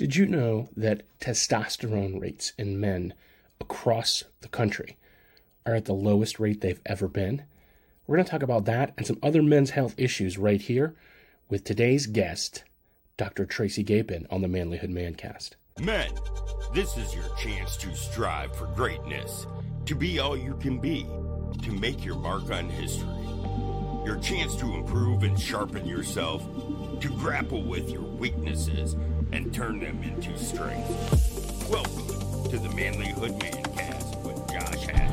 Did you know that testosterone rates in men across the country are at the lowest rate they've ever been? We're going to talk about that and some other men's health issues right here with today's guest, Dr. Tracy Gapin on the Manlyhood Mancast. Men, this is your chance to strive for greatness, to be all you can be, to make your mark on history. Your chance to improve and sharpen yourself, to grapple with your weaknesses and turn them into strength. Welcome to the Manlyhood Mancast with Josh Hatcher.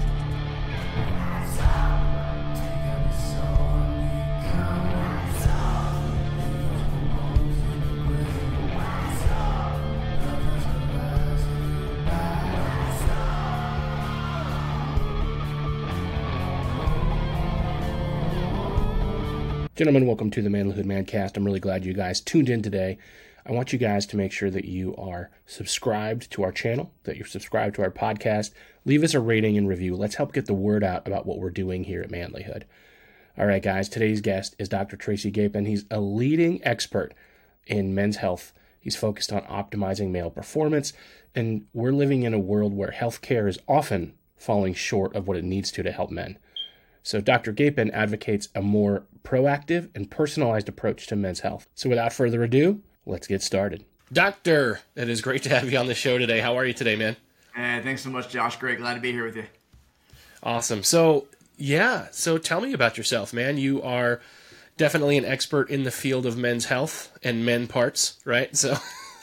Gentlemen, welcome to the Manlyhood Mancast. I'm really glad you guys tuned in today. I want you guys to make sure that you are subscribed to our channel, that you're subscribed to our podcast. Leave us a rating and review. Let's help get the word out about what we're doing here at Manlyhood. All right, guys, today's guest is Dr. Tracy Gapin. He's a leading expert in men's health. He's focused on optimizing male performance, and we're living in a world where healthcare is often falling short of what it needs to help men. So Dr. Gapin advocates a more proactive and personalized approach to men's health. So without further ado, let's get started. Doctor, it is great to have you on the show today. How are you today, man? Thanks so much, Josh. Great. Glad to be here with you. Awesome. So tell me about yourself, man. You are definitely an expert in the field of men's health and men parts, right? So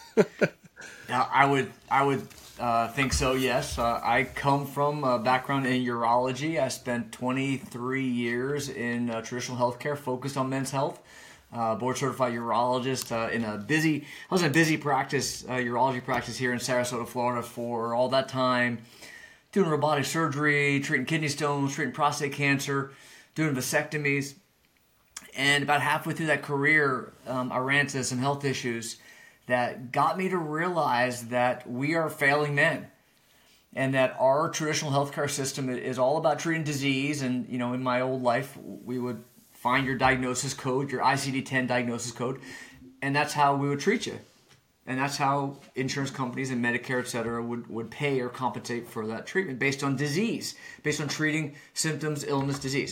Yeah, I would think so, yes. I come from a background in urology. I spent 23 years in traditional healthcare focused on men's health. Board certified urologist I was in a busy practice, urology practice here in Sarasota, Florida for all that time, doing robotic surgery, treating kidney stones, treating prostate cancer, doing vasectomies. And about halfway through that career, I ran into some health issues that got me to realize that we are failing men and that our traditional healthcare system is all about treating disease. And, in my old life, we would find your diagnosis code, your ICD-10 diagnosis code, and that's how we would treat you. And that's how insurance companies and Medicare, et cetera, would pay or compensate for that treatment based on disease, based on treating symptoms, illness, disease.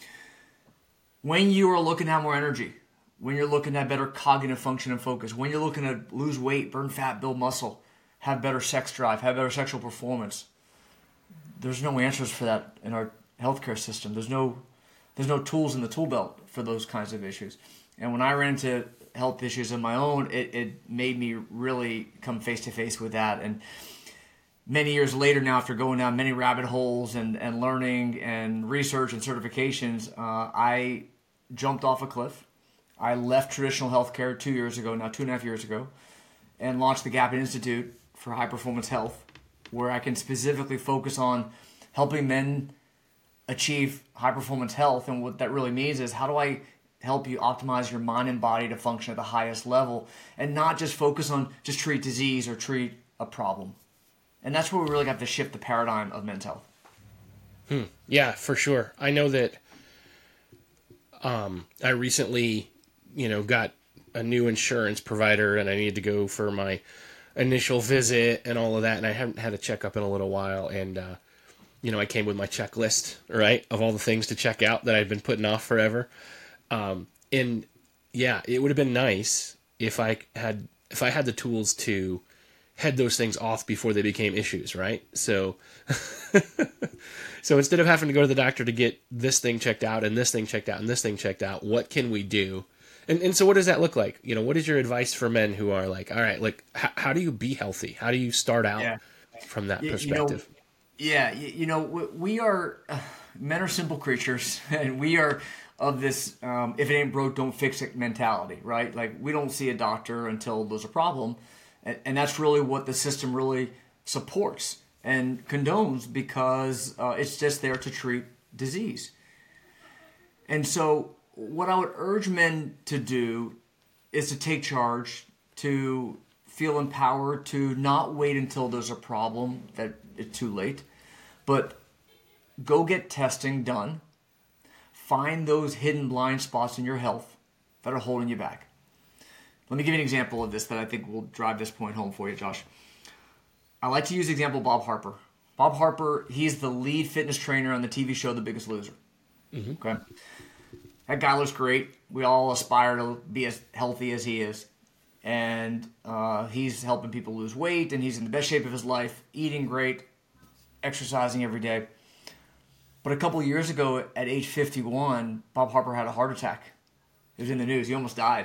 When you are looking to have more energy, when you're looking at better cognitive function and focus, when you're looking to lose weight, burn fat, build muscle, have better sex drive, have better sexual performance, there's no answers for that in our healthcare system. There's no tools in the tool belt for those kinds of issues. And when I ran into health issues of my own, it made me really come face to face with that. And many years later now, after going down many rabbit holes and learning and research and certifications, I jumped off a cliff. I left traditional healthcare 2.5 years ago, and launched the Gapin Institute for High Performance Health, where I can specifically focus on helping men achieve high performance health. And what that really means is, how do I help you optimize your mind and body to function at the highest level and not just focus on just treat disease or treat a problem. And that's where we really got to shift the paradigm of men's health. Yeah, for sure. I know that I recently got a new insurance provider and I needed to go for my initial visit and all of that. And I haven't had a checkup in a little while. And, I came with my checklist, right, of all the things to check out that I've been putting off forever. And yeah, it would have been nice if I had the tools to head those things off before they became issues, right? So, so instead of having to go to the doctor to get this thing checked out and this thing checked out and this thing checked out, what can we do? And so what does that look like? What is your advice for men who are like, all right, like, how do you be healthy? How do you start out from that perspective? We are, men are simple creatures, and we are of this, if it ain't broke, don't fix it mentality, right? Like, we don't see a doctor until there's a problem. And that's really what the system really supports and condones, because it's just there to treat disease. And so what I would urge men to do is to take charge, to feel empowered, to not wait until there's a problem that it's too late, but go get testing done. Find those hidden blind spots in your health that are holding you back. Let me give you an example of this that I think will drive this point home for you, Josh. I like to use the example of Bob Harper. Bob Harper, he's the lead fitness trainer on the TV show The Biggest Loser. Mm-hmm. Okay, that guy looks great. We all aspire to be as healthy as he is. And he's helping people lose weight, and he's in the best shape of his life, eating great, exercising every day. But a couple of years ago, at age 51, Bob Harper had a heart attack. It was in the news. He almost died.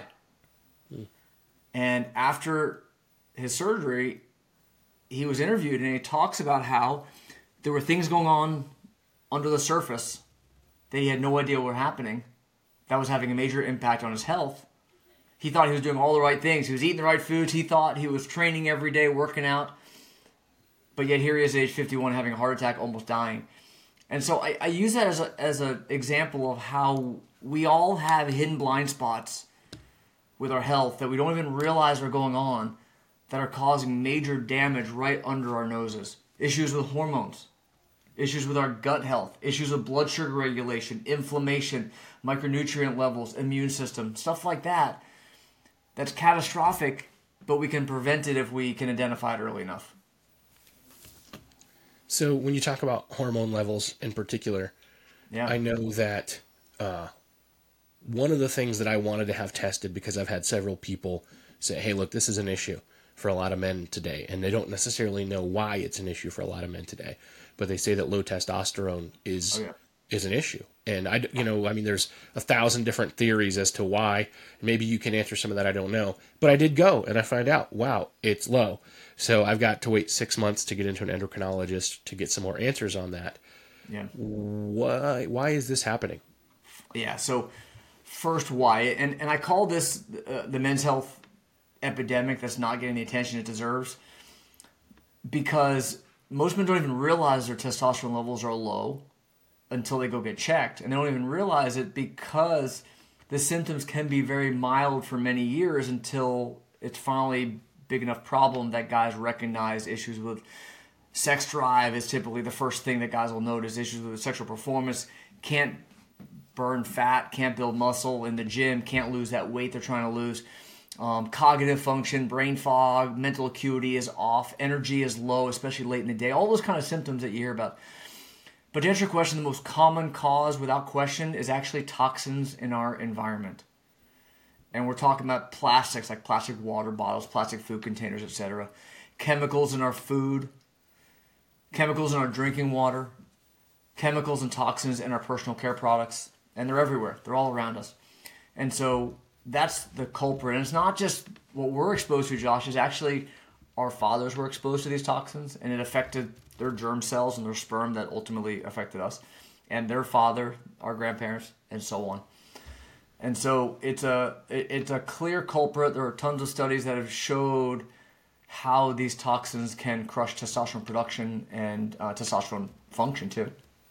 And after his surgery, he was interviewed, and he talks about how there were things going on under the surface that he had no idea were happening that was having a major impact on his health. He thought he was doing all the right things. He was eating the right foods. He thought he was training every day, working out. But yet here he is at age 51 having a heart attack, almost dying. And so I use that as an example of how we all have hidden blind spots with our health that we don't even realize are going on that are causing major damage right under our noses. Issues with hormones, issues with our gut health, issues with blood sugar regulation, inflammation, micronutrient levels, immune system, stuff like that. That's catastrophic, but we can prevent it if we can identify it early enough. So when you talk about hormone levels in particular, I know that one of the things that I wanted to have tested, because I've had several people say, hey, look, this is an issue for a lot of men today. And they don't necessarily know why it's an issue for a lot of men today. But they say that low testosterone is an issue. And there's 1,000 different theories as to why. Maybe you can answer some of that. I don't know. But I did go and I find out, wow, it's low. So I've got to wait 6 months to get into an endocrinologist to get some more answers on that. Yeah. Why is this happening? Yeah. So first, why? And I call this the men's health epidemic that's not getting the attention it deserves, because most men don't even realize their testosterone levels are low until they go get checked. And they don't even realize it because the symptoms can be very mild for many years until it's finally big enough problem that guys recognize issues with sex drive is typically the first thing that guys will notice. Issues with sexual performance, can't burn fat, can't build muscle in the gym, can't lose that weight they're trying to lose. Cognitive function, brain fog, mental acuity is off, energy is low, especially late in the day. All those kind of symptoms that you hear about. But to answer your question, the most common cause, without question, is actually toxins in our environment. And we're talking about plastics, like plastic water bottles, plastic food containers, etc. Chemicals in our food, chemicals in our drinking water, chemicals and toxins in our personal care products. And they're everywhere. They're all around us. And so that's the culprit. And it's not just what we're exposed to, Josh. It's actually our fathers were exposed to these toxins, and it affected their germ cells and their sperm that ultimately affected us, and their father, our grandparents, and so on. And so it's a clear culprit. There are tons of studies that have showed how these toxins can crush testosterone production and testosterone function too.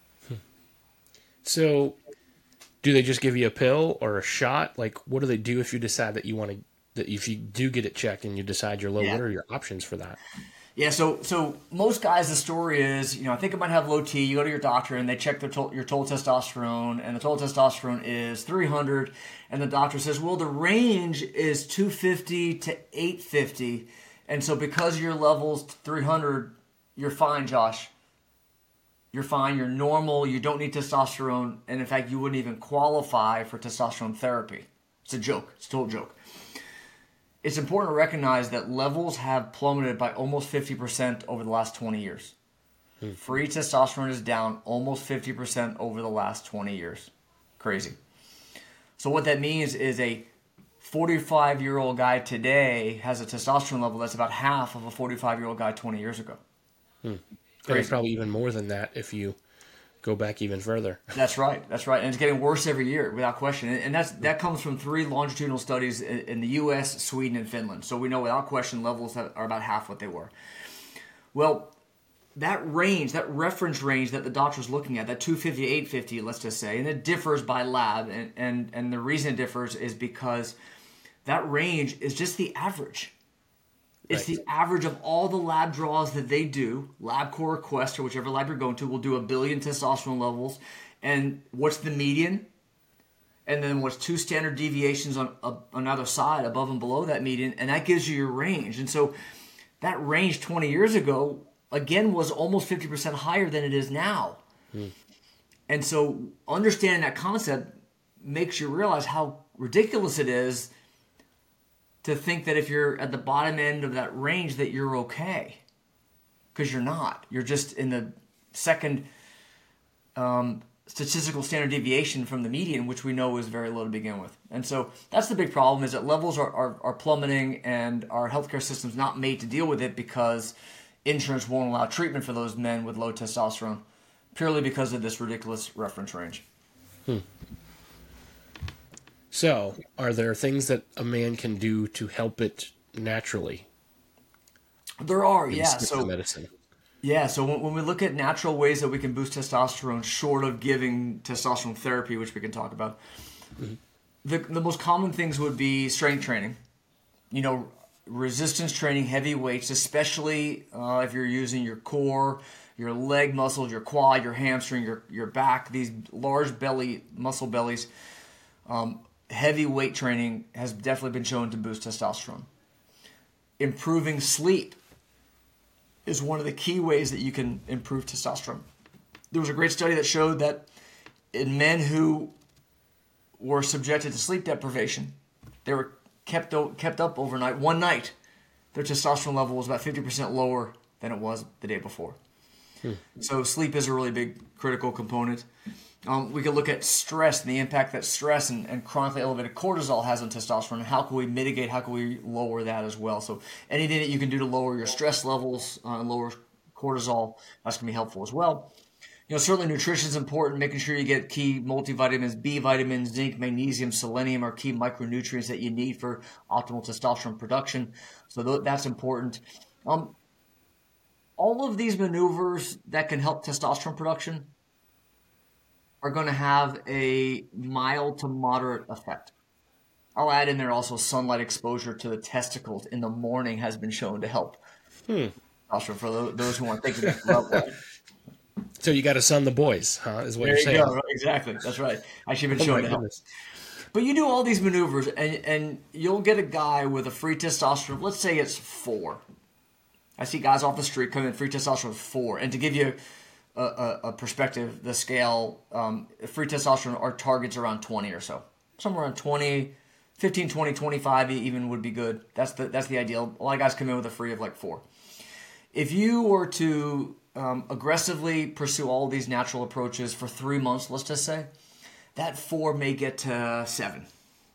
So do they just give you a pill or a shot? Like, what do they do if you decide that that if you do get it checked and you decide you're low? What are your options for that? Yeah, so most guys, the story is, I think I might have low T. You go to your doctor and they check your total testosterone, and the total testosterone is 300, and the doctor says, well, the range is 250 to 850, and so because your level's 300, you're fine, Josh. You're fine, you're normal, you don't need testosterone, and in fact, you wouldn't even qualify for testosterone therapy. It's a joke. It's a total joke. It's important to recognize that levels have plummeted by almost 50% over the last 20 years. Free testosterone is down almost 50% over the last 20 years. Crazy. So what that means is a 45-year-old guy today has a testosterone level that's about half of a 45-year-old guy 20 years ago. And it's probably even more than that if you go back even further. That's right. And it's getting worse every year, without question. And that comes from 3 longitudinal studies in the U.S., Sweden, and Finland. So we know without question levels are about half what they were. Well, that range, that reference range that the doctor's looking at, that 250 to 850, let's just say, and it differs by lab. And the reason it differs is because that range is just the average. It's the average of all the lab draws that they do. LabCorp or Quest, or whichever lab you're going to, will do 1 billion testosterone levels. And what's the median? and then what's 2 standard deviations on either side, above and below that median, and that gives you your range. And so that range 20 years ago, again, was almost 50% higher than it is now. And so understanding that concept makes you realize how ridiculous it is to think that if you're at the bottom end of that range that you're okay. Because you're not. You're just in the second statistical standard deviation from the median, which we know is very low to begin with. And so that's the big problem, is that levels are plummeting, and our healthcare system's not made to deal with it because insurance won't allow treatment for those men with low testosterone, purely because of this ridiculous reference range. So, are there things that a man can do to help it naturally? There are, yeah. So medicine. Yeah, so when we look at natural ways that we can boost testosterone, short of giving testosterone therapy, which we can talk about, the most common things would be strength training, resistance training, heavy weights, especially if you're using your core, your leg muscles, your quad, your hamstring, your back, these large muscle bellies. Heavy weight training has definitely been shown to boost testosterone. Improving sleep is one of the key ways that you can improve testosterone. There was a great study that showed that in men who were subjected to sleep deprivation, they were kept up overnight. One night, their testosterone level was about 50% lower than it was the day before. So sleep is a really big critical component. We could look at stress and the impact that stress and chronically elevated cortisol has on testosterone, and how can we mitigate, how can we lower that as well. So anything that you can do to lower your stress levels, lower cortisol, that's going to be helpful as well. Certainly nutrition is important, making sure you get key multivitamins, B vitamins, zinc, magnesium, selenium are key micronutrients that you need for optimal testosterone production. So that's important. All of these maneuvers that can help testosterone production are going to have a mild to moderate effect. I'll add in there also sunlight exposure to the testicles in the morning has been shown to help. Also for those who aren't thinking about that. So you got to sun the boys, huh? Is what There you're saying. Go. Exactly. That's right. Actually been shown to help. But you do all these maneuvers, and you'll get a guy with a free testosterone. Let's say it's 4. I see guys off the street coming in free testosterone 4. And to give you a perspective, the scale, free testosterone, our target's around 20 or so. Somewhere around 20, 15, 20, 25 even would be good. That's the ideal. A lot of guys come in with a free of like 4. If you were to aggressively pursue all these natural approaches for 3 months, let's just say, that 4 may get to 7,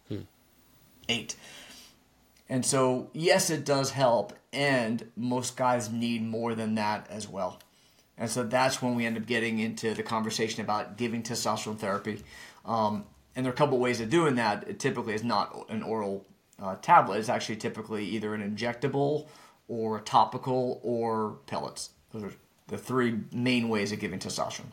8. And so, yes, it does help, and most guys need more than that as well. And so that's when we end up getting into the conversation about giving testosterone therapy. And there are a couple ways of doing that. It typically is not an oral tablet. It's actually typically either an injectable or a topical or pellets. Those are the 3 main ways of giving testosterone.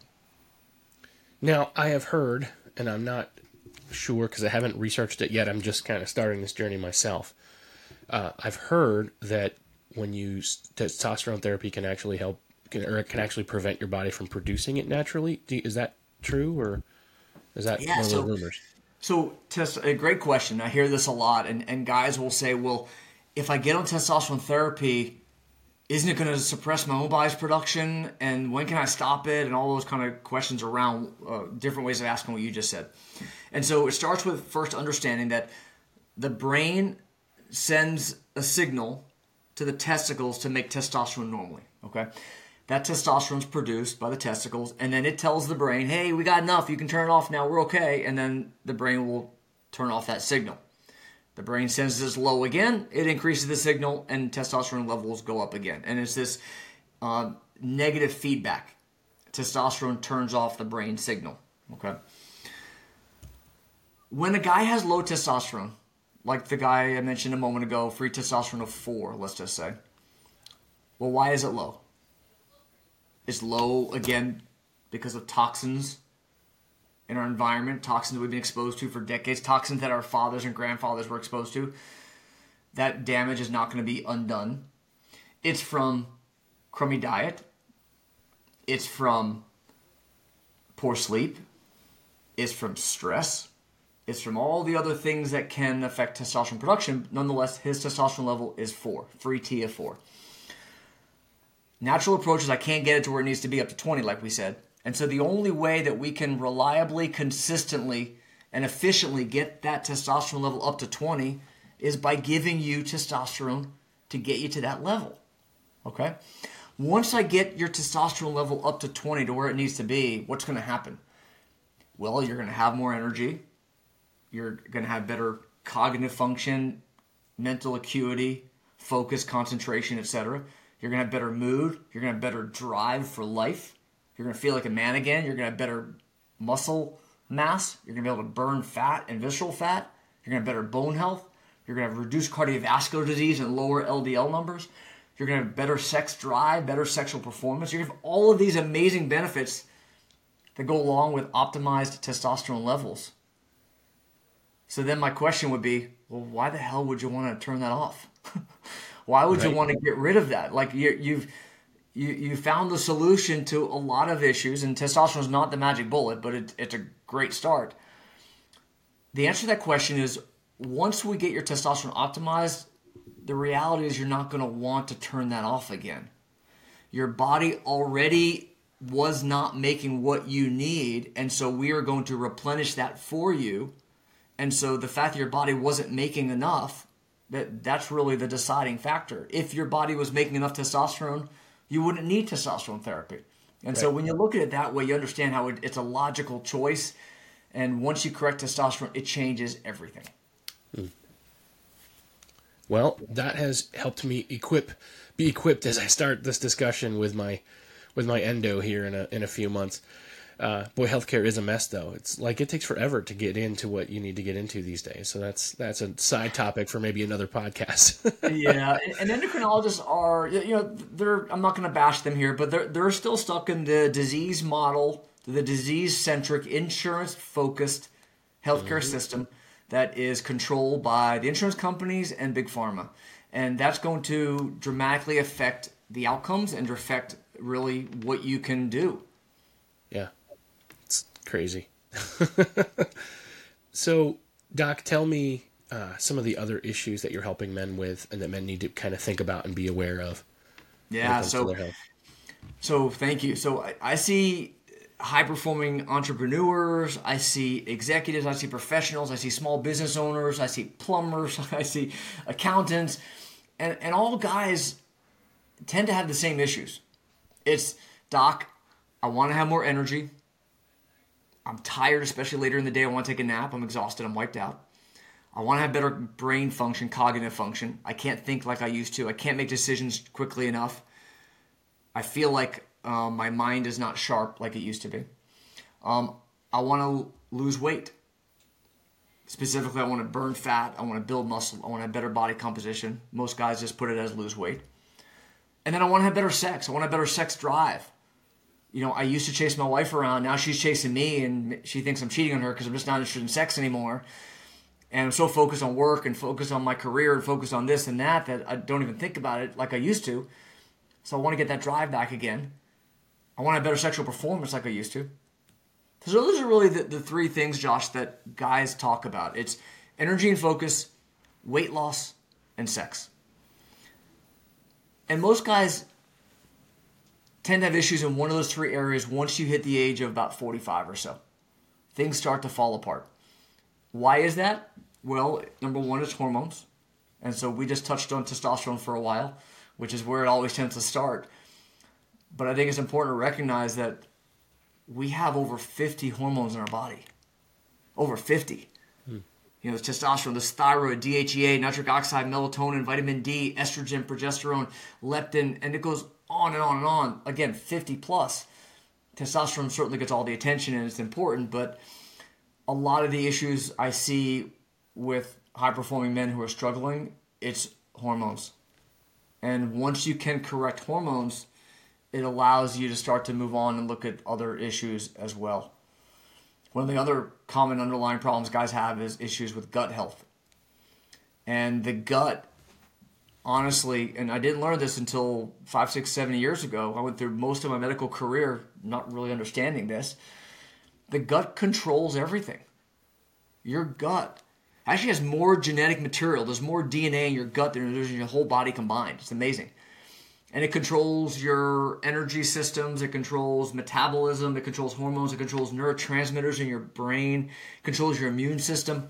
Now, I have heard, and I'm not sure because I haven't researched it yet. I'm just kind of starting this journey myself. I've heard that when you testosterone therapy can actually help, or it can actually prevent your body from producing it naturally. Is that true, or is that one of the rumors? So, a great question. I hear this a lot, and guys will say, well, if I get on testosterone therapy, isn't it going to suppress my own body's production, and when can I stop it, and all those kind of questions around different ways of asking what you just said. And so it starts with first understanding that the brain sends a signal to the testicles to make testosterone normally, okay? That testosterone is produced by the testicles, and then it tells the brain, hey, we got enough, you can turn it off now, we're okay, and then the brain will turn off that signal. The brain sends this low again, it increases the signal, and testosterone levels go up again. And it's this negative feedback. Testosterone turns off the brain signal, okay? When a guy has low testosterone, like the guy I mentioned a moment ago, free testosterone of 4, let's just say. Well, why is it low? It's low, again, because of toxins in our environment, toxins we've been exposed to for decades, toxins that our fathers and grandfathers were exposed to. That damage is not going to be undone. It's from crummy diet. It's from poor sleep. It's from stress. It's from all the other things that can affect testosterone production. Nonetheless, his testosterone level is 4, free T of 4. Natural approaches, I can't get it to where it needs to be up to 20, like we said. And so the only way that we can reliably, consistently, and efficiently get that testosterone level up to 20 is by giving you testosterone to get you to that level. Okay? Once I get your testosterone level up to 20 to where it needs to be, what's going to happen? Well, you're going to have more energy. You're going to have better cognitive function, mental acuity, focus, concentration, etc. You're going to have better mood. You're going to have better drive for life. You're going to feel like a man again. You're going to have better muscle mass. You're going to be able to burn fat and visceral fat. You're going to have better bone health. You're going to have reduced cardiovascular disease and lower LDL numbers. You're going to have better sex drive, better sexual performance. You're going to have all of these amazing benefits that go along with optimized testosterone levels. So then my question would be, well, why the hell would you want to turn that off? Why would you want to get rid of that? Like you found the solution to a lot of issues, and testosterone is not the magic bullet, but it's a great start. The answer to that question is, once we get your testosterone optimized, the reality is you're not going to want to turn that off again. Your body already was not making what you need, and so we are going to replenish that for you. And so the fact that your body wasn't making enough, that's really the deciding factor. If your body was making enough testosterone, you wouldn't need testosterone therapy. And so when you look at it that way, you understand how it's a logical choice. And once you correct testosterone, it changes everything. Well, that has helped me be equipped as I start this discussion with my endo here in a few months. Boy, healthcare is a mess, though. It's like it takes forever to get into what you need to get into these days. So that's a side topic for maybe another podcast. Yeah, and endocrinologists are, I'm not going to bash them here, but they're still stuck in the disease model, the disease-centric, insurance-focused healthcare system that is controlled by the insurance companies and big pharma. And that's going to dramatically affect the outcomes and affect really what you can do. Yeah. It's crazy. So, Doc, tell me some of the other issues that you're helping men with and that men need to kind of think about and be aware of. Yeah, so thank you. So I see high-performing entrepreneurs, I see executives, I see professionals, I see small business owners, I see plumbers, I see accountants, and all guys tend to have the same issues. It's, Doc, I want to have more energy. I'm tired, especially later in the day. I want to take a nap. I'm exhausted. I'm wiped out. I want to have better brain function, cognitive function. I can't think like I used to. I can't make decisions quickly enough. I feel like my mind is not sharp like it used to be. I want to lose weight. Specifically, I want to burn fat. I want to build muscle. I want to have better body composition. Most guys just put it as lose weight. And then I want to have better sex. I want to have better sex drive. I used to chase my wife around. Now she's chasing me, and she thinks I'm cheating on her because I'm just not interested in sex anymore. And I'm so focused on work and focused on my career and focused on this and that I don't even think about it like I used to. So I want to get that drive back again. I want to have better sexual performance like I used to. So those are really the three things, Josh, that guys talk about. It's energy and focus, weight loss, and sex. And most guys tend to have issues in one of those three areas once you hit the age of about 45 or so. Things start to fall apart. Why is that? Well, number one is hormones. And so we just touched on testosterone for a while, which is where it always tends to start. But I think it's important to recognize that we have over 50 hormones in our body. Over 50. There's testosterone, there's thyroid, DHEA, nitric oxide, melatonin, vitamin D, estrogen, progesterone, leptin, and it goes on and on and on. Again, 50 plus. Testosterone certainly gets all the attention and it's important, but a lot of the issues I see with high-performing men who are struggling, it's hormones. And once you can correct hormones, it allows you to start to move on and look at other issues as well. One of the other common underlying problems guys have is issues with gut health. And the gut, honestly, and I didn't learn this until 5, 6, 7 years ago. I went through most of my medical career not really understanding this. The gut controls everything. your gut actually has more genetic material. There's more DNA in your gut than there's in your whole body combined. It's amazing. And it controls your energy systems. It controls metabolism. It controls hormones. It controls neurotransmitters in your brain. It controls your immune system.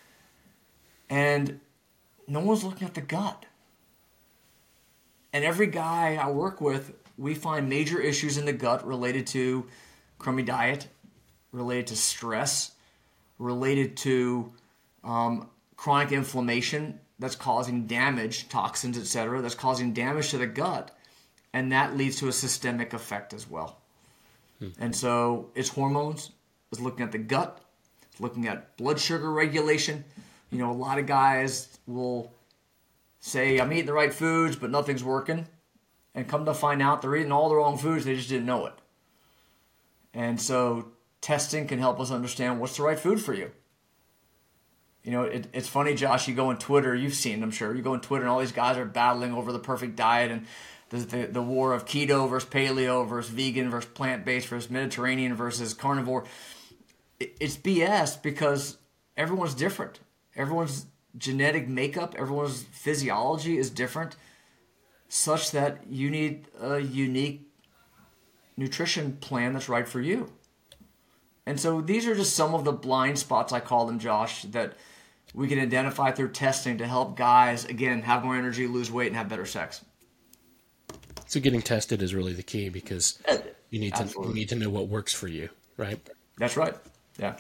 And no one's looking at the gut. And every guy I work with, we find major issues in the gut related to crummy diet, related to stress, related to chronic inflammation that's causing damage, toxins, etc., that's causing damage to the gut. And that leads to a systemic effect as well. And so it's hormones, it's looking at the gut, it's looking at blood sugar regulation. You know, a lot of guys will say, I'm eating the right foods, but nothing's working. And come to find out they're eating all the wrong foods, they just didn't know it. And so testing can help us understand what's the right food for you. You know, it's funny, Josh, you go on Twitter, you've seen it, I'm sure. You go on Twitter and all these guys are battling over the perfect diet and the war of keto versus paleo versus vegan versus plant-based versus Mediterranean versus carnivore. It's BS because everyone's different. Everyone's genetic makeup, everyone's physiology is different, such that you need a unique nutrition plan that's right for you. And so these are just some of the blind spots, I call them, Josh, that we can identify through testing to help guys, again, have more energy, lose weight, and have better sex. So getting tested is really the key because you need to know what works for you, right? That's right. Yeah.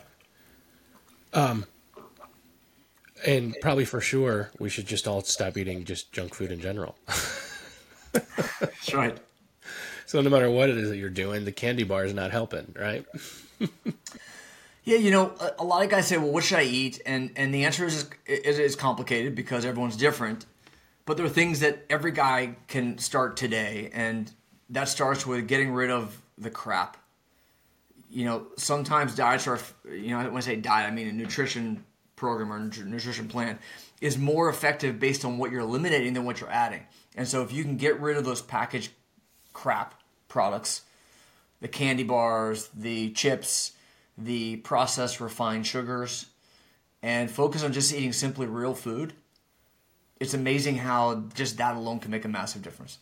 And probably for sure, we should just all stop eating just junk food in general. That's right. So no matter what it is that you're doing, the candy bar is not helping, right? Yeah, you know, a lot of guys say, well, what should I eat? And the answer is complicated because everyone's different. But there are things that every guy can start today, and that starts with getting rid of the crap. You know, sometimes diets are, you know, when I say diet, I mean a nutrition program or nutrition plan is more effective based on what you're eliminating than what you're adding. And so if you can get rid of those packaged crap products, the candy bars, the chips, the processed refined sugars, and focus on just eating simply real food, it's amazing how just that alone can make a massive difference.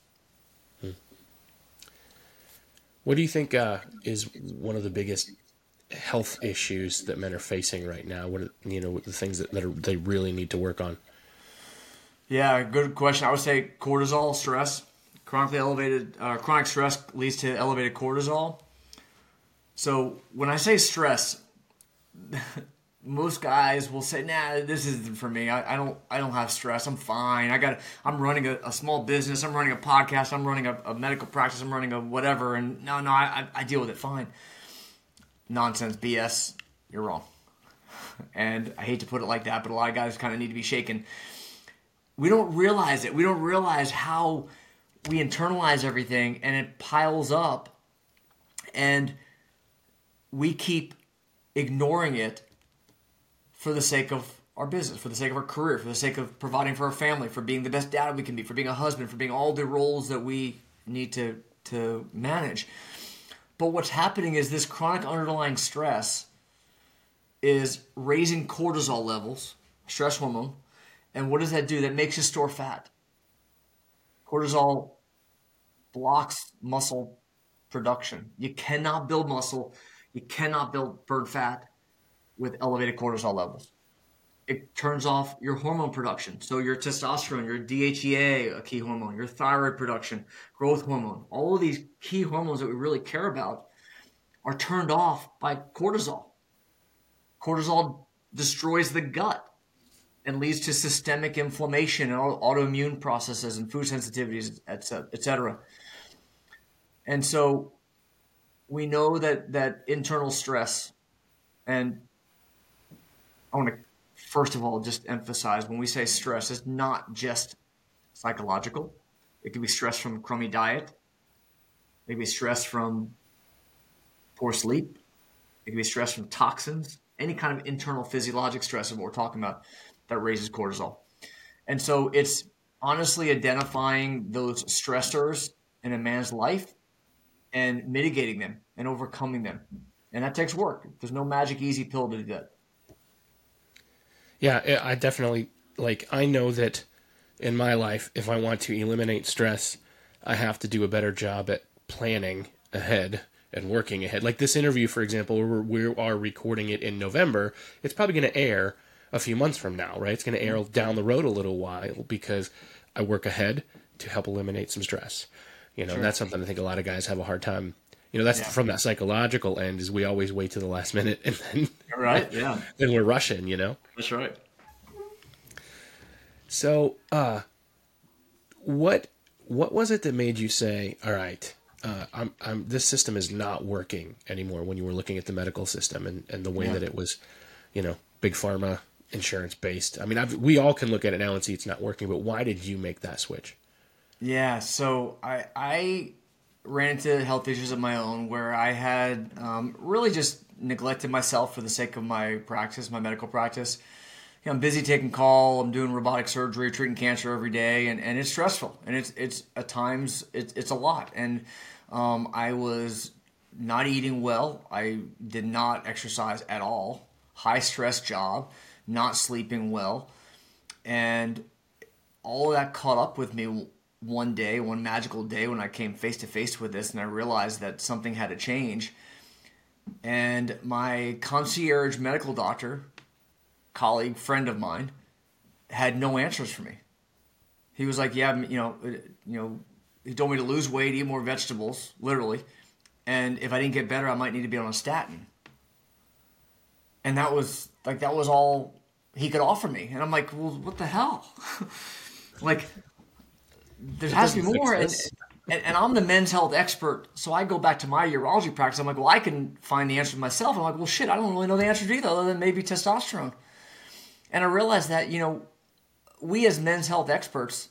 What do you think is one of the biggest health issues that men are facing right now? What are, the things that they really need to work on? Yeah, good question. I would say cortisol, stress. Chronic stress leads to elevated cortisol. So when I say stress, most guys will say, "Nah, this isn't for me. I don't have stress. I'm fine. I'm running a small business. I'm running a podcast. I'm running a medical practice. I'm running a whatever. And no, I deal with it fine." Nonsense, BS. You're wrong. And I hate to put it like that, but a lot of guys kind of need to be shaken. We don't realize it. We don't realize how we internalize everything, and it piles up, and we keep ignoring it for the sake of our business, for the sake of our career, for the sake of providing for our family, for being the best dad we can be, for being a husband, for being all the roles that we need to manage. But what's happening is this chronic underlying stress is raising cortisol levels, stress hormone. And what does that do? That makes you store fat. Cortisol blocks muscle production. You cannot build muscle. You cannot burn fat with elevated cortisol levels. It turns off your hormone production. So your testosterone, your DHEA, a key hormone, your thyroid production, growth hormone, all of these key hormones that we really care about are turned off by cortisol. Cortisol destroys the gut and leads to systemic inflammation and autoimmune processes and food sensitivities, et cetera. And so we know that internal stress, and I want to first of all just emphasize when we say stress, it's not just psychological. It can be stress from a crummy diet. It can be stress from poor sleep. It can be stress from toxins. Any kind of internal physiologic stress is what we're talking about that raises cortisol. And so it's honestly identifying those stressors in a man's life and mitigating them and overcoming them. And that takes work. There's no magic easy pill to do that. Yeah, I definitely like. I know that in my life, if I want to eliminate stress, I have to do a better job at planning ahead and working ahead. Like this interview, for example, we are recording it in November. It's probably going to air a few months from now, right? It's going to air down the road a little while because I work ahead to help eliminate some stress. You know, Sure. and that's something I think a lot of guys have a hard time. You know, that's Yeah. from that psychological end is we always wait to the last minute and then Right. Yeah. then we're rushing, you know? That's right. So, what was it that made you say, "All right, this system is not working anymore"? When you were looking at the medical system and the way Yeah. that it was, you know, big pharma insurance based. I mean, we all can look at it now and see it's not working. But why did you make that switch? Yeah, so I ran into health issues of my own where I had really just neglected myself for the sake of my practice, my medical practice. You know, I'm busy taking call. I'm doing robotic surgery, treating cancer every day, and it's stressful, and it's at times it's a lot. And I was not eating well. I did not exercise at all. High stress job, not sleeping well, and all of that caught up with me one day, one magical day when I came face to face with this and I realized that something had to change. And my concierge medical doctor, colleague, friend of mine, had no answers for me. He was like, "Yeah, he told me to lose weight, eat more vegetables, literally, and if I didn't get better, I might need to be on a statin." And that was all he could offer me. And I'm like, "Well, what the hell?" Like, there has to be doesn't fix more. And, this. and I'm the men's health expert, so I go back to my urology practice. I'm like, well, I can find the answer myself. I'm like, well, shit, I don't really know the answers either, other than maybe testosterone. And I realized that, we as men's health experts,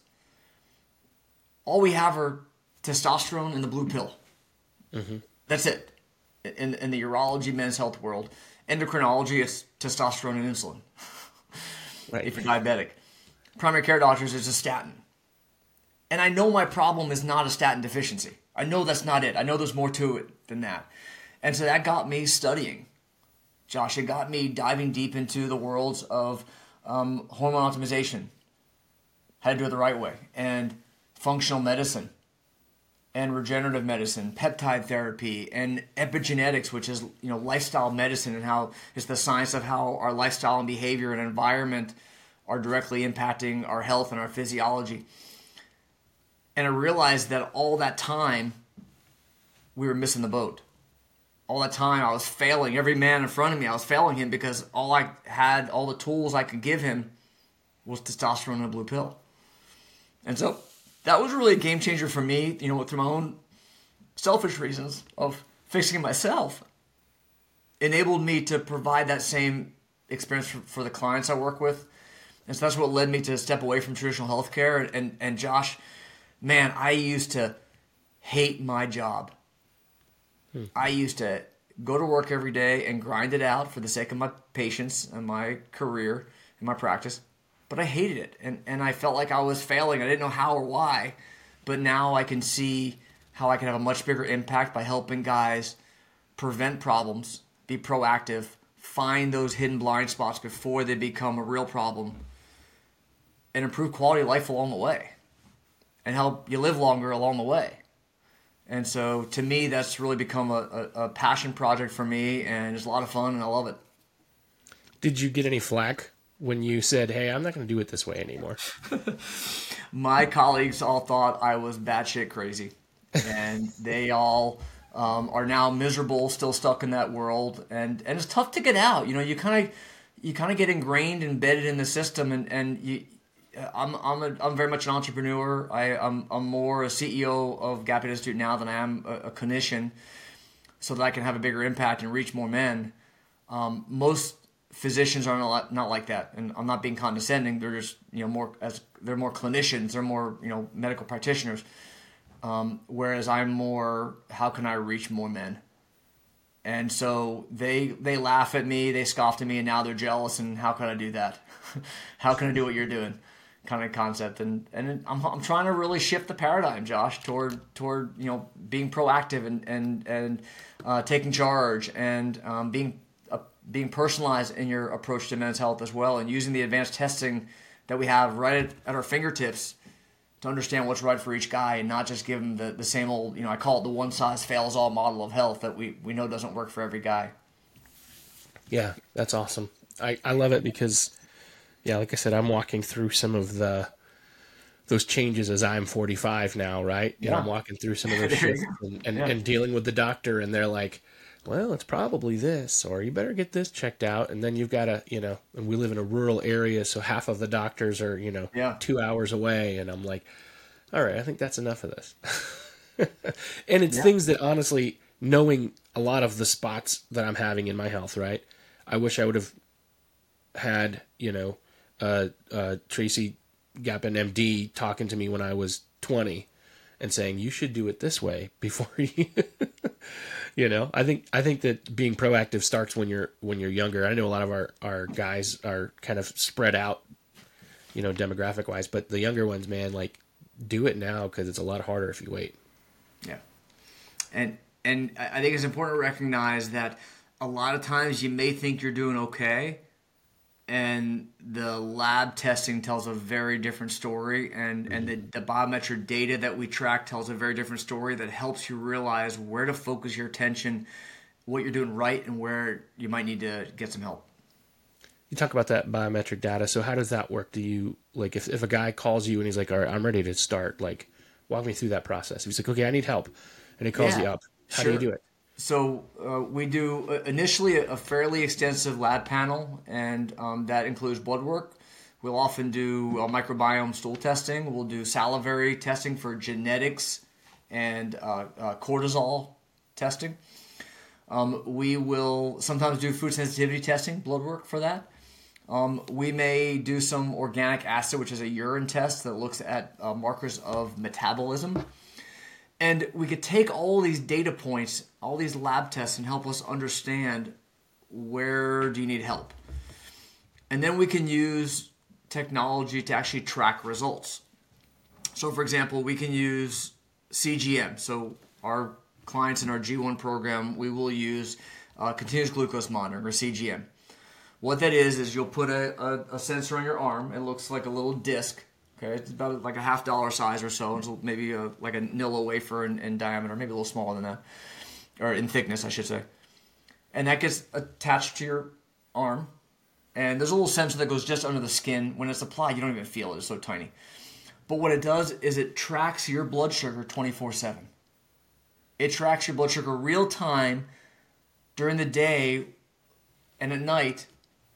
all we have are testosterone and the blue pill. That's it. In the urology, men's health world, endocrinology, it's testosterone and insulin. Right. If you're diabetic, primary care doctors, it's a statin. And I know my problem is not a statin deficiency. I know that's not it. I know there's more to it than that. And so that got me studying. Josh, it got me diving deep into the worlds of hormone optimization, how to do it the right way, and functional medicine, and regenerative medicine, peptide therapy, and epigenetics, which is lifestyle medicine and how it's the science of how our lifestyle and behavior and environment are directly impacting our health and our physiology. And I realized that all that time we were missing the boat. All that time I was failing every man in front of me. I was failing him because all I had, all the tools I could give him was testosterone and a blue pill. And so that was really a game changer for me, through my own selfish reasons of fixing myself. Enabled me to provide that same experience for the clients I work with. And so that's what led me to step away from traditional healthcare. And Josh, man, I used to hate my job. I used to go to work every day and grind it out for the sake of my patients and my career and my practice. But I hated it. And I felt like I was failing. I didn't know how or why. But now I can see how I can have a much bigger impact by helping guys prevent problems, be proactive, find those hidden blind spots before they become a real problem, and improve quality of life along the way, and help you live longer along the way. And so to me, that's really become a passion project for me, and it's a lot of fun, and I love it. Did you get any flack when you said, "Hey, I'm not going to do it this way anymore"? My colleagues all thought I was batshit crazy, and they all are now miserable, still stuck in that world, and it's tough to get out. You kind of get ingrained, embedded in the system, and you. I'm very much an entrepreneur. I'm more a CEO of Gap Institute now than I am a clinician, so that I can have a bigger impact and reach more men. Most physicians are not like that, and I'm not being condescending. They're just they're more clinicians. They're more medical practitioners. Whereas I'm more, how can I reach more men? And so they laugh at me, they scoff at me, and now they're jealous. And how can I do that? How can I do what you're doing? Kind of concept. And I'm trying to really shift the paradigm, Josh, toward being proactive and taking charge and being being personalized in your approach to men's health as well, and using the advanced testing that we have right at our fingertips to understand what's right for each guy, and not just give them the same old, I call it the one-size-fails-all model of health that we know doesn't work for every guy. Yeah, that's awesome. I love it because, yeah, like I said, I'm walking through some of those changes as I'm 45 now, right? And I'm walking through some of those shifts and dealing with the doctor, and they're like, well, it's probably this, or you better get this checked out. And then you've got to, and we live in a rural area, so half of the doctors are, 2 hours away. And I'm like, all right, I think that's enough of this. And it's things that, honestly, knowing a lot of the spots that I'm having in my health, right? I wish I would have had, Tracy Gapin, MD, talking to me when I was 20 and saying, you should do it this way before you, I think that being proactive starts when you're younger. I know a lot of our guys are kind of spread out, demographic wise, but the younger ones, man, like, do it now, because it's a lot harder if you wait. Yeah. And I think it's important to recognize that a lot of times you may think you're doing okay, and the lab testing tells a very different story, and the biometric data that we track tells a very different story that helps you realize where to focus your attention, what you're doing right, and where you might need to get some help. You talk about that biometric data. So how does that work? Do you, like, if a guy calls you and he's like, all right, I'm ready to start, like, walk me through that process. He's like, okay, I need help. And he calls you up. How do you do it? So we do initially a fairly extensive lab panel, and that includes blood work. We'll often do microbiome stool testing. We'll do salivary testing for genetics and cortisol testing. We will sometimes do food sensitivity testing, blood work for that. We may do some organic acid, which is a urine test that looks at markers of metabolism. And we could take all these data points, all these lab tests, and help us understand where do you need help. And then we can use technology to actually track results. So, for example, we can use CGM. So our clients in our G1 program, we will use continuous glucose monitoring, or CGM. What that is you'll put a sensor on your arm. It looks like a little disc. Okay, it's about like a $50 size or so. It's maybe like a Nilla wafer in diameter, maybe a little smaller than that, or in thickness, I should say. And that gets attached to your arm. And there's a little sensor that goes just under the skin. When it's applied, you don't even feel it. It's so tiny. But what it does is it tracks your blood sugar 24/7. It tracks your blood sugar real time during the day and at night,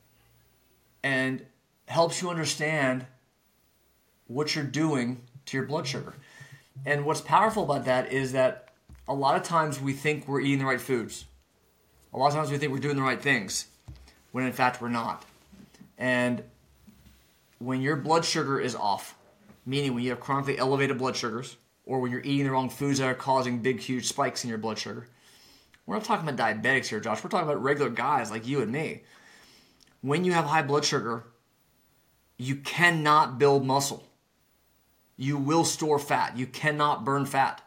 and helps you understand what you're doing to your blood sugar. And what's powerful about that is that a lot of times we think we're eating the right foods. A lot of times we think we're doing the right things, when in fact we're not. And when your blood sugar is off, meaning when you have chronically elevated blood sugars, or when you're eating the wrong foods that are causing big, huge spikes in your blood sugar. We're not talking about diabetics here, Josh. We're talking about regular guys like you and me. When you have high blood sugar, you cannot build muscle. You will store fat. You cannot burn fat.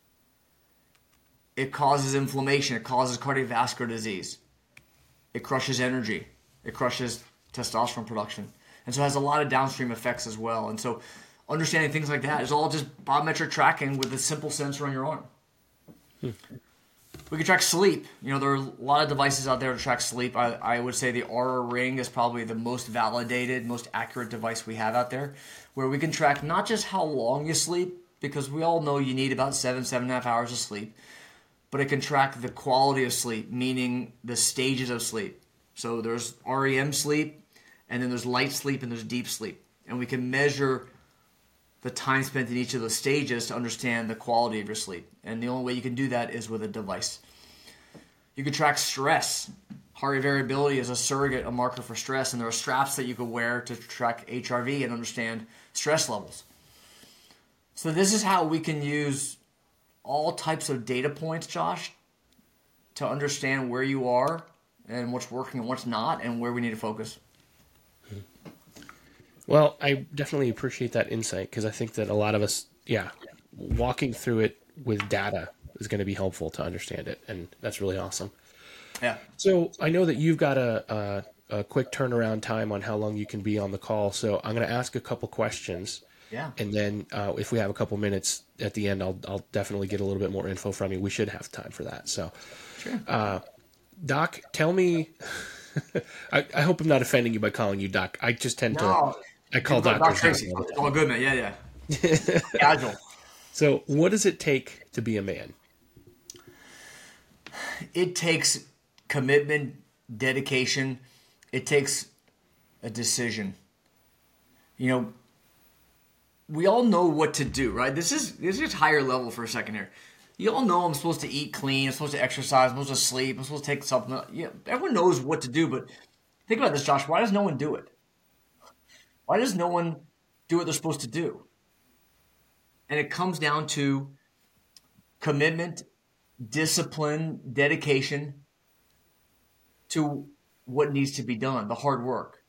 It causes inflammation. It causes cardiovascular disease. It crushes energy. It crushes testosterone production. And so it has a lot of downstream effects as well. And so understanding things like that is all just biometric tracking with a simple sensor on your arm. We can track sleep. There are a lot of devices out there to track sleep. I would say the Oura Ring is probably the most validated, most accurate device we have out there, where we can track not just how long you sleep, because we all know you need about 7.5 hours of sleep, but it can track the quality of sleep, meaning the stages of sleep. So there's REM sleep, and then there's light sleep, and there's deep sleep. And we can measure the time spent in each of those stages to understand the quality of your sleep. And the only way you can do that is with a device. You can track stress. Heart rate variability is a surrogate, a marker for stress, and there are straps that you can wear to track HRV and understand stress levels. So this is how we can use all types of data points, Josh, to understand where you are and what's working and what's not, and where we need to focus. Well, I definitely appreciate that insight, because I think that a lot of us, walking through it with data is going to be helpful to understand it, and that's really awesome. Yeah. So I know that you've got a quick turnaround time on how long you can be on the call. So I'm going to ask a couple questions. Yeah. And then if we have a couple minutes at the end, I'll definitely get a little bit more info from you. We should have time for that. So, Sure. Doc, tell me, I hope I'm not offending you by calling you Doc. I just tend to, No. I call Doc doctors Doc Tracy. all the It's time. all good, man. Yeah. Casual. So what does it take to be a man? It takes commitment, dedication. It takes a decision. We all know what to do, right? This is higher level for a second here. You all know I'm supposed to eat clean, I'm supposed to exercise, I'm supposed to sleep, I'm supposed to take something. Yeah, everyone knows what to do, but think about this, Josh. Why does no one do it? Why does no one do what they're supposed to do? And it comes down to commitment, discipline, dedication to what needs to be done, the hard work.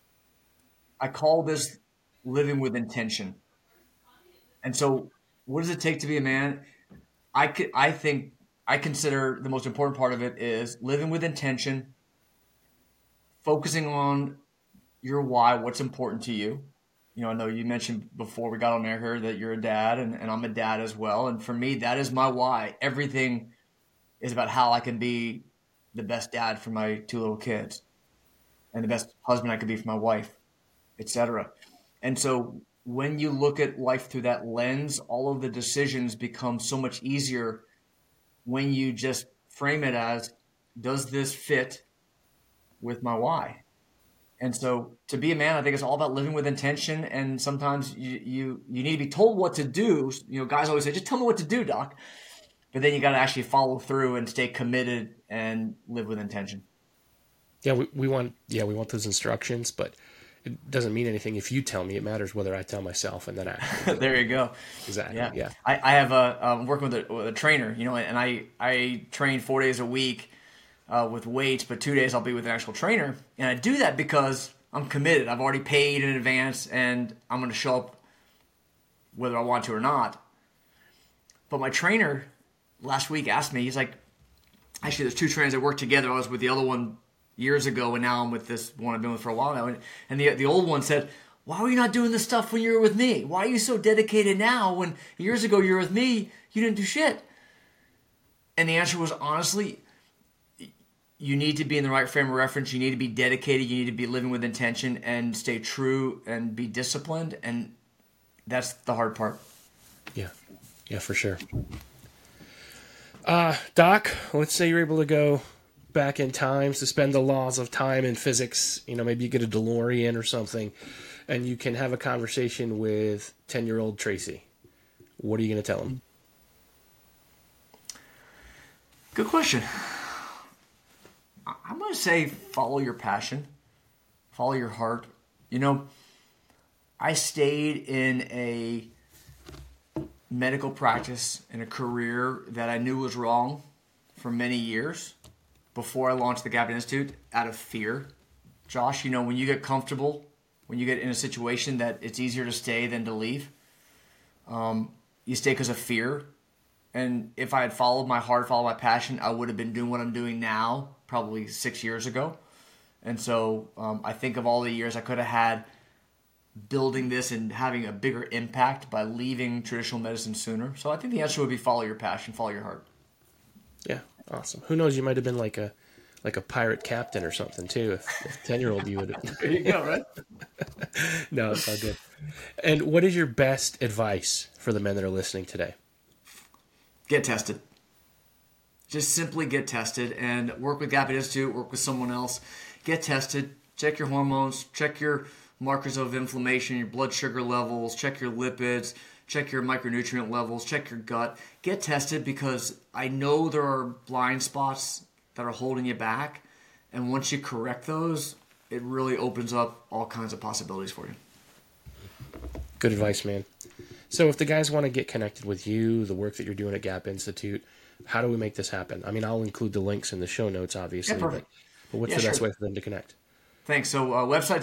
I call this living with intention. And so, what does it take to be a man? I consider the most important part of it is living with intention, focusing on your why, what's important to you. I know you mentioned before we got on air here that you're a dad, and I'm a dad as well. And for me, that is my why. Everything is about how I can be the best dad for my two little kids and the best husband I could be for my wife, etc. And so when you look at life through that lens, all of the decisions become so much easier when you just frame it as, does this fit with my why? And so to be a man, I think it's all about living with intention. And sometimes you need to be told what to do. Guys always say, just tell me what to do, Doc. But then you got to actually follow through and stay committed and live with intention. Yeah, we want those instructions, but it doesn't mean anything if you tell me. It matters whether I tell myself and then actually. There you go. Exactly. Yeah. I have I'm working with a trainer, and I train 4 days a week with weights, but 2 days I'll be with an actual trainer, and I do that because I'm committed. I've already paid in advance, and I'm going to show up whether I want to or not. But my trainer last week asked me, he's like, actually, there's two trainers that work together. I was with the other one years ago, and now I'm with this one I've been with for a while now. And the old one said, why were you not doing this stuff when you were with me? Why are you so dedicated now when years ago you were with me, you didn't do shit? And the answer was, honestly, you need to be in the right frame of reference. You need to be dedicated. You need to be living with intention and stay true and be disciplined. And that's the hard part. Yeah, for sure. Doc, let's say you're able to go back in time, suspend the laws of time and physics. Maybe you get a DeLorean or something, and you can have a conversation with 10-year-old Tracy. What are you going to tell him? Good question. I'm going to say follow your passion, follow your heart. I stayed in a medical practice and a career that I knew was wrong for many years before I launched the Gap Institute out of fear. Josh, when you get comfortable, when you get in a situation that it's easier to stay than to leave, you stay because of fear. And if I had followed my heart, followed my passion, I would have been doing what I'm doing now, probably 6 years ago. And so I think of all the years I could have had building this and having a bigger impact by leaving traditional medicine sooner. So I think the answer would be follow your passion, follow your heart. Yeah, awesome. Who knows? You might have been like a pirate captain or something too. If 10-year-old you would have. There you go, right? No, it's all good. And what is your best advice for the men that are listening today? Get tested. Just simply get tested and work with Gap Institute, work with someone else. Get tested, check your hormones, check your markers of inflammation, your blood sugar levels, check your lipids, check your micronutrient levels, check your gut. Get tested because I know there are blind spots that are holding you back. And once you correct those, it really opens up all kinds of possibilities for you. Good advice, man. So if the guys want to get connected with you, the work that you're doing at Gap Institute, how do we make this happen? I mean, I'll include the links in the show notes, obviously, Yeah, perfect. But what's the best way for them to connect? Thanks. So website's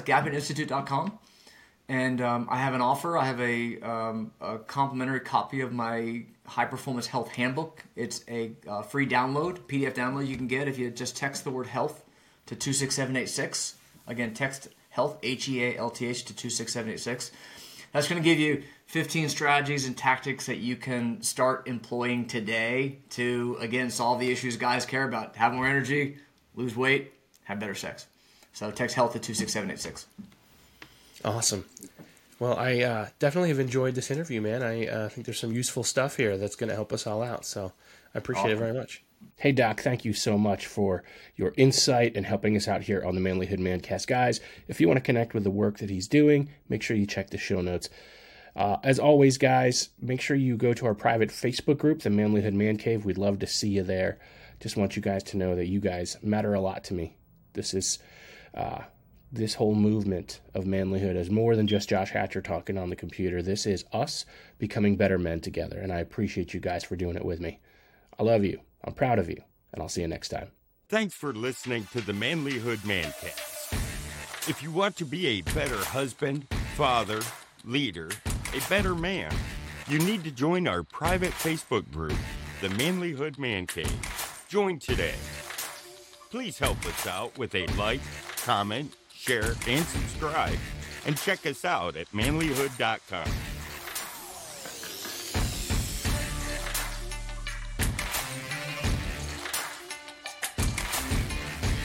gapinstitute.com. And I have an offer. I have a complimentary copy of my High Performance Health Handbook. It's a free download, PDF download you can get if you just text the word health to 26786. Again, text health, HEALTH, to 26786. That's going to give you 15 strategies and tactics that you can start employing today to, again, solve the issues guys care about. Have more energy, lose weight, have better sex. So text health to 26786. Awesome. Well, I definitely have enjoyed this interview, man. I think there's some useful stuff here that's going to help us all out. So I appreciate it very much. Hey, Doc, thank you so much for your insight and helping us out here on the Manlyhood Mancast. Guys, if you want to connect with the work that he's doing, make sure you check the show notes. As always, guys, make sure you go to our private Facebook group, the Manlyhood Man Cave. We'd love to see you there. Just want you guys to know that you guys matter a lot to me. This is this whole movement of manlyhood is more than just Josh Hatcher talking on the computer. This is us becoming better men together, and I appreciate you guys for doing it with me. I love you. I'm proud of you, and I'll see you next time. Thanks for listening to the Manlyhood Mancast. If you want to be a better husband, father, leader, a better man, you need to join our private Facebook group, the Manlyhood Man Cave. Join today. Please help us out with a like, comment, share, and subscribe. And check us out at manlyhood.com.